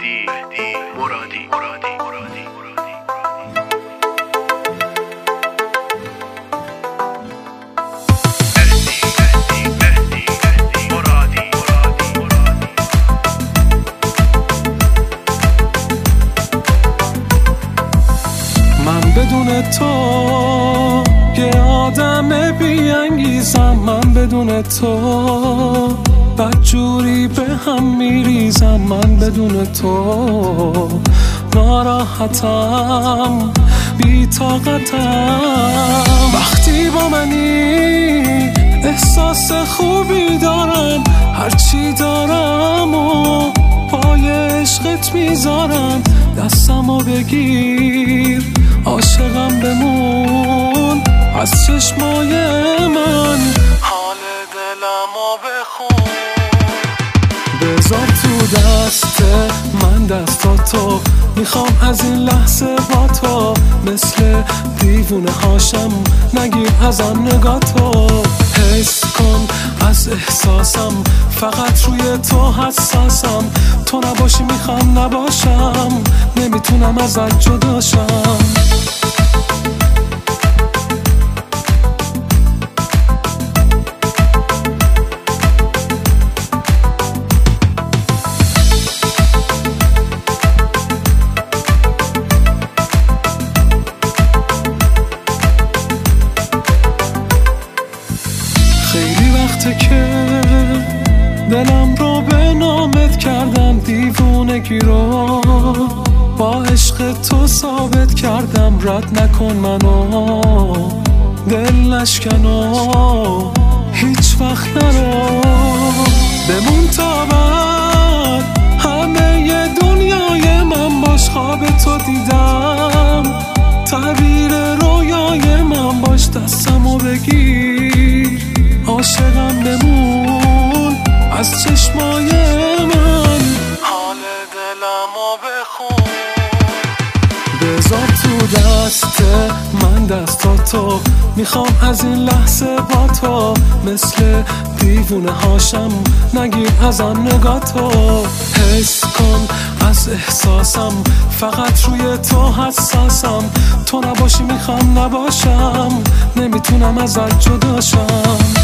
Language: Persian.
مهدی مرادی. من بدون تو یه آدم بی‌انگیزم، من بدون تو بدجوری به هم میریزم، من بدون تو ناراحتم بی‌طاقتم. وقتی با منی احساس خوبی دارم، هرچی دارم و پای عشقت میذارم. دستمو بگیر عاشقم بمون، از چشمای من حال دلمو بخون. بذار تو دست من دستاتو، میخوام از این لحظه با تو مثل دیوونه هاشم، نگیر ازم نگاتو. حس کن از احساسم، فقط روی تو حساسم. تو نباشی میخوام نباشم، نمیتونم ازت جداشم. خیلی وقته که دلم رو به نامت کردم، دیوونگی رو با عشق تو ثابت کردم. رد نکن منو، دل نشکنو، هیچ وقت نرو. بمون تا بعد همه ی دنیای من باش، خواب تو دیدم تعبیر رویای من باش. دستمو بگیر عاشقم بمون، از چشمای من حال دلمو بخون. بذار تو دست من دستاتو، میخوام از این لحظه با تو مثل دیوونه هاشم، نگیر ازم نگاتو. حس کن از احساسم، فقط روی تو حساسم. تو نباشی میخوام نباشم، نمیتونم ازت جداشم.